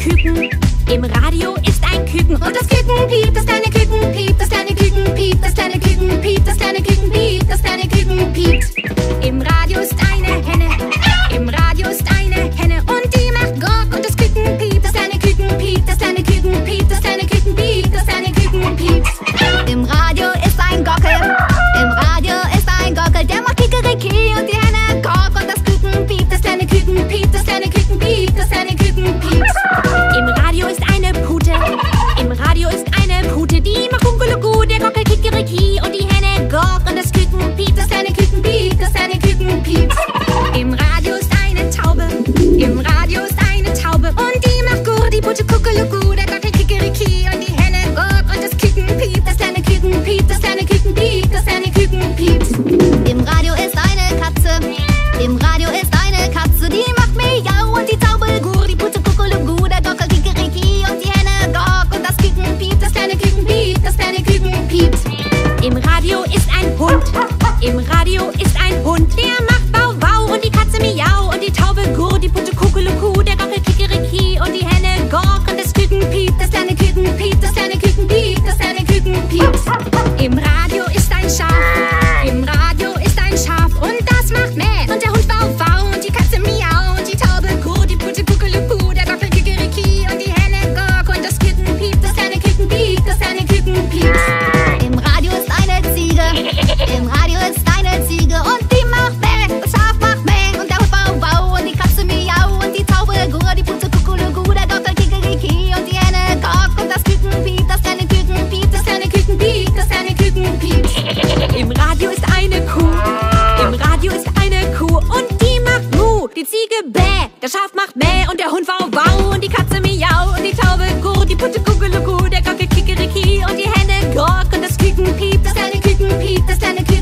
Küken. Im Radio ist ein Küken. Und das Küken piept, das kleine Küken piept, das kleine Küken piept, das kleine Küken piept, das kleine Küken piept, das kleine Küken piept. Im Radio ist eine Henne, im Radio ist eine Henne und die macht Gok. Und das Küken piept, das kleine Küken piept, das kleine Küken piept, das kleine Küken piept, das kleine Küken piept. Im Radio ist ein Gockel, im Radio ist ein Gockel, der macht Kikeriki und die Henne Gok. Und das Küken piept, das kleine Küken piept, das kleine Küken piept, das kleine Küken piept. Im Radio ist eine Pute, im Radio ist eine Pute, die macht Kunkuluku, der Gockel Kikeriki und die Henne Gok. Und das Küken piept, das kleine Küken piept, das kleine Küken piept. Im Radio ist eine Taube, im Radio ist eine Taube und die macht Gur, die Pute Kuckuluku, der Gockel Kikeriki und die Henne Gok. Und das Küken piept, das kleine Küken piept, das kleine Küken piept, das kleine Küken piept. Im Radio ist eine Katze, im Radio ist eine Katze, die macht Miau und die Taube Gur, die Pute Kuckuluku, der Gockel Kikeriki und die Henne Gok. Und das Küken piept, das kleine Küken piept, das kleine Küken piept. Im Radio ist ein Hund, im Radio ist ein Hund, der macht Bau Bau und die Katze Miau und die Taube Gur, die Pute Kuckuluku, der Gockel Kikeriki und die Henne Gok. Und das Küken piept, das kleine Küken piept, das kleine Küken piept, das kleine Küken piept. Im Radio ist ein Schaf, im Radio ist ein Schaf und das macht Mäh und der Hund Bau Bau und die Katze Miau und die Taube Gur, die Pute Kuckuluku, der Gockel Kikeriki und die Henne Gok. Und das Küken piept, das kleine Küken piept, das kleine Küken piept. Im Radio ist eine Ziege, im Radio ist eine Ziege und die macht Mäh, das Schaf macht Mäh und der Hund Bau Bau und die Katze Miau und die Taube Gur, die Pute Kuckuluku, der Gockel Kikeriki und die Henne Gok. Und das Küken piept, das kleine Küken piept, das kleine Küken piept, das kleine Küken piept. Im Radio ist eine Kuh, im Radio ist eine Kuh und die macht Mu, die Ziege Bäh, der Schaf macht Mäh und der Hund Wow Wow und die Katze Miau und die Taube Gur, die Pute Kuckuluku, der Gockel Kikeriki und die Henne Gok. Und das Küken piept, das kleine Küken piept, das kleine Küken